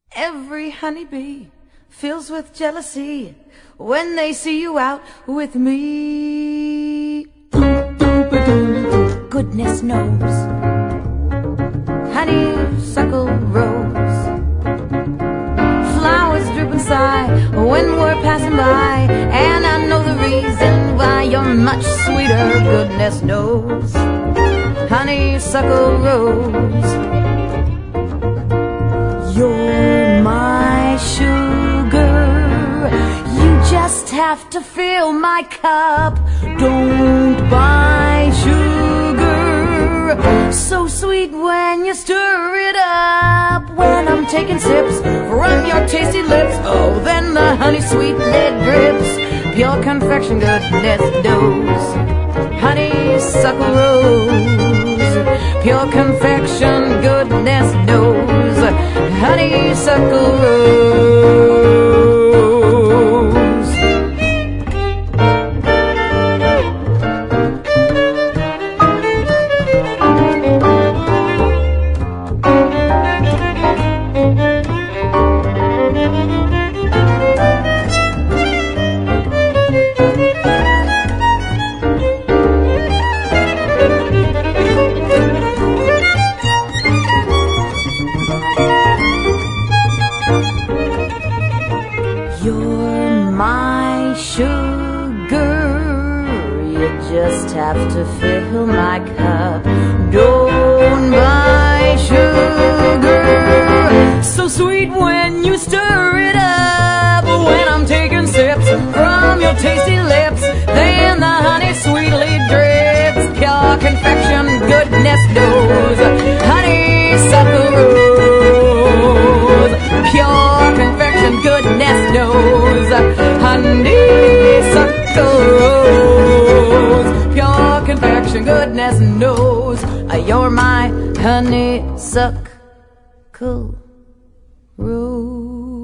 Every honeybee fills with jealousy when they see you out with me. Goodness knows, honeysuckle rose, flowers droop and sigh when we're passing by, and I know the reason why you're much sweeter. Goodness knows, honeysuckle rose. You're my sugar, you just have to fill my cup. Don't buy sugar so sweet when you stir it up. When I'm taking sips from your tasty lips, oh, then the honey sweet lid drips. Pure confection, goodness knows, honeysuckle rose. Pure confection, goodness knows, honeysuckle rose. You're my sugar, you just have to fill my cup. Don't buy sugar so sweet when you stir it up. When I'm taking sips from your tasty lips, then the honey sweetly drips. Pure confection, goodness knows, honeysuckle rose. Pure confection, goodness knows, honeysuckle rose. Pure confection, goodness knows, you're my honeysuckle rose.